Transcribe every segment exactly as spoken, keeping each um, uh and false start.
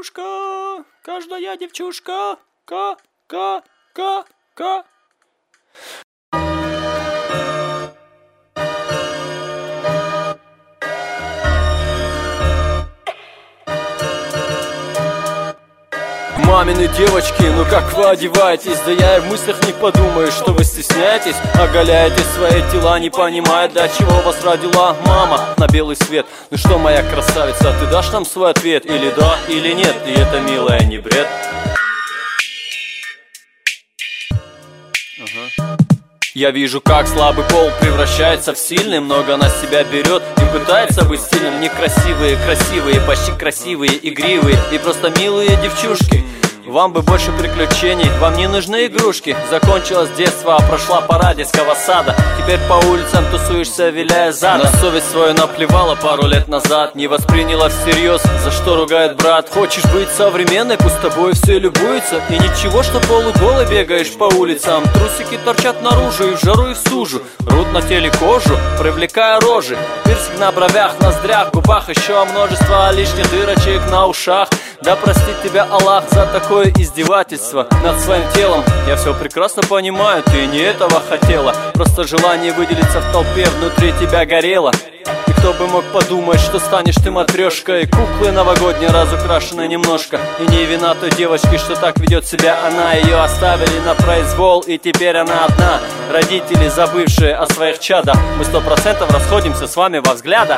девчушка, каждая девчушка, ка, ка, ка, ка. Мамины девочки, ну как вы одеваетесь? Да я и в мыслях не подумаю, что вы стесняетесь. Оголяете свои тела, не понимая, для чего вас родила мама на белый свет. Ну что, моя красавица, ты дашь нам свой ответ? Или да, или нет, и это, милая, не бред. Ага. Я вижу, как слабый пол превращается в сильный, много на себя берет и пытается быть стильным. Некрасивые, красивые, почти красивые, игривые и просто милые девчушки. Вам бы больше приключений, вам не нужны игрушки. Закончилось детство, а прошла пора детского сада. Теперь по улицам тусуешься, виляя задом. На совесть свою наплевала пару лет назад, не восприняла всерьез, за что ругает брат. Хочешь быть современной, пусть тобой все любуются. И ничего, что полуголый бегаешь по улицам. Трусики торчат наружу и в жару и в стужу. Рут на теле кожу, привлекая рожи. Пирсинг на бровях, ноздрях, губах. Еще множество лишних дырочек на ушах. Да простит тебя Аллах за такое издевательство над своим телом. Я все прекрасно понимаю, ты не этого хотела. Просто желание выделиться в толпе внутри тебя горело. И кто бы мог подумать, что станешь ты матрешкой. Куклы новогодние, разукрашенные немножко. И не вина той девочки, что так ведет себя она. Ее оставили на произвол, и теперь она одна. Родители, забывшие о своих чадах. Мы сто процентов расходимся с вами во взглядах.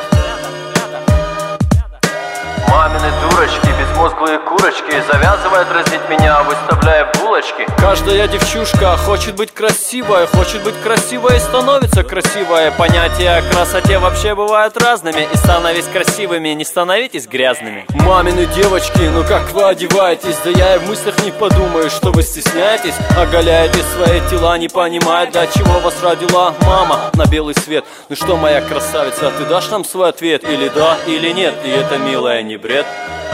Мамины дурочки, безмозглые курочки завязывают разнить меня, выставляя булочки. Каждая девчушка хочет быть красивой, хочет быть красивой и становится красивой. Понятия о красоте вообще бывают разными. И становись красивыми, не становитесь грязными. Мамины девочки, ну как вы одеваетесь? Да я и в мыслях не подумаю, что вы стесняетесь. Оголяете свои тела, не понимая, для чего вас родила мама на белый свет. Ну что, моя красавица, ты дашь нам свой ответ? Или да, или нет, и это, милая, не бред.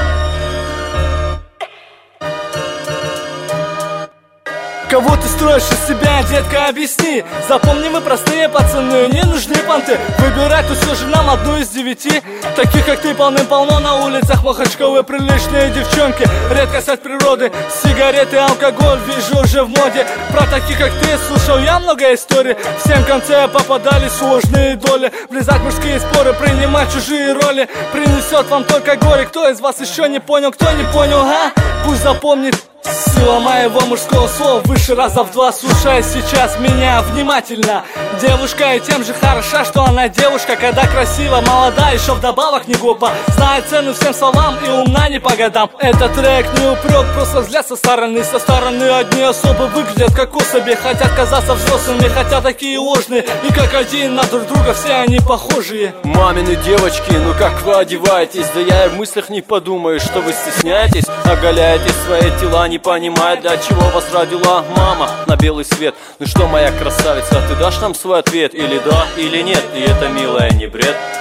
Кого ты строишь из себя, детка, объясни. Запомни, мы простые пацаны, не нужны понты. Выбирай тут все же нам одну из девяти. Таких как ты полным-полно на улицах Махачковы, приличные девчонки. Редкость от природы, сигареты, алкоголь, вижу уже в моде. Про таких как ты слушал я много историй. Всем в конце попадали сложные доли. Влезать в мужские споры, принимать чужие роли принесет вам только горе. Кто из вас еще не понял, кто не понял, а? Пусть запомнит сила моего мужского слова выше раза в два. Слушай сейчас меня внимательно. Девушка и тем же хороша, что она девушка, когда красива, молода, еще вдобавок не глупа. Знает цену всем словам и умна не по годам. Этот трек не упрек, просто взгляд со стороны. Со стороны одни особо выглядят как особи, хотят казаться взрослыми, хотя такие ложные. И как один на друг друга все они похожие. Мамины девочки, ну как вы одеваетесь? Да я и в мыслях не подумаю, что вы стесняетесь. Оголяете свои тела, не понимая, для чего вас родила мама на белый свет. Ну что, моя красавица, ты дашь нам свой ответ? Или да, или нет, и это, милая, не бред.